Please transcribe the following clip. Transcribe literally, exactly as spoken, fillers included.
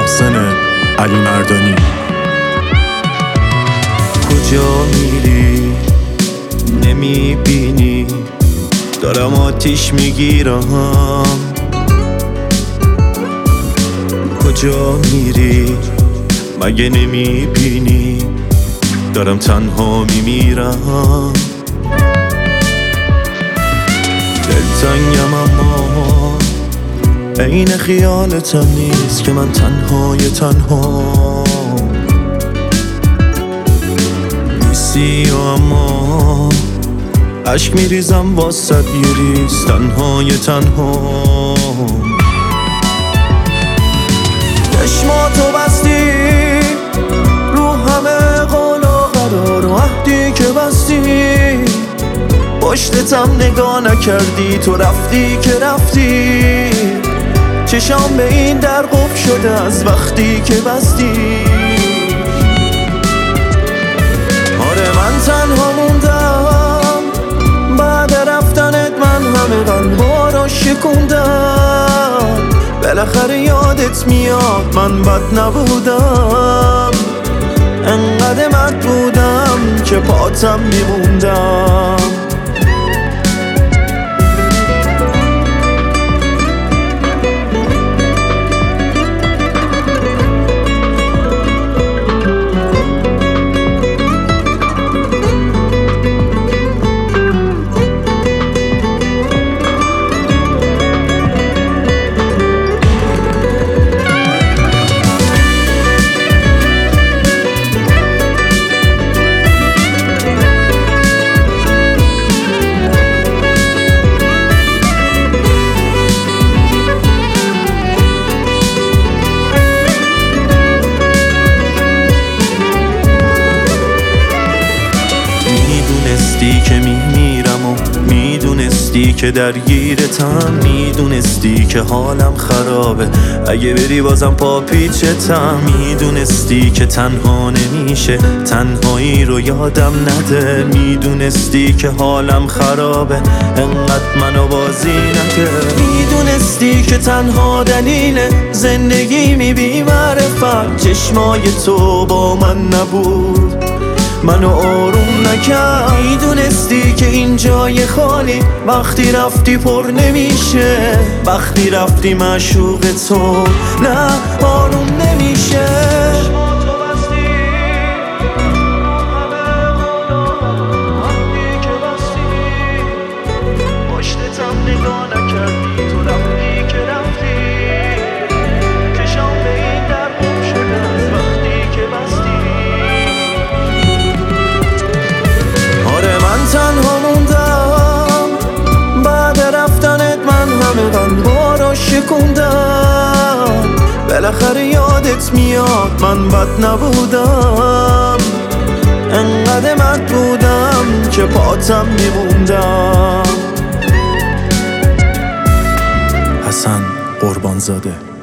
محسن علی مردانی. کجا میری نمیبینی دارم آتیش میگیرم، کجا میری مگه نمیبینی دارم تنها میمیرم. دلتنگم اما عین خیالتم نیست که من تنهای تنها نیستی، اما عشق میریزم واسد یه ریز تنهای تنها. چشماتو بستی رو همه قول و قرار و عهدی که بستی، پشتتم نگاه نکردی تو رفتی که رفتی، چشام به این در قفل شده از وقتی که بستی. آره من تنها موندم بعد رفتنت، من همه قلبا رو شکوندم، بالاخره یادت میاد من بد نبودم، انقدر مد بودم که پاتم میموندم. میدونستی که میمیرم و میدونستی که درگیرتم، میدونستی که حالم خرابه اگه بری بازم پا پیچتم، میدونستی که تنها نمیشه تنهایی رو یادم نده، میدونستی که حالم خرابه انقدر منو بازی نده، میدونستی که تنها دلیل زندگی می بی معرفت چشمای تو با من نبود منو آروم نکرد، میدونستی که این جای خالی وقتی رفتی پر نمیشه، وقتی رفتی معشوق تو نه آروم نمیشه. پشتتم نگاه نکردی تو رفتی که رفتی، چشام به این در قفل شده از وقتی که بستی. من تنها موندم بعد رفتنت، من همه قلبا رو شکوندم، بالاخره یادت میاد من بد نبودم، انقدر مد بودم که پاتم میموندم. حسن قربانزاده.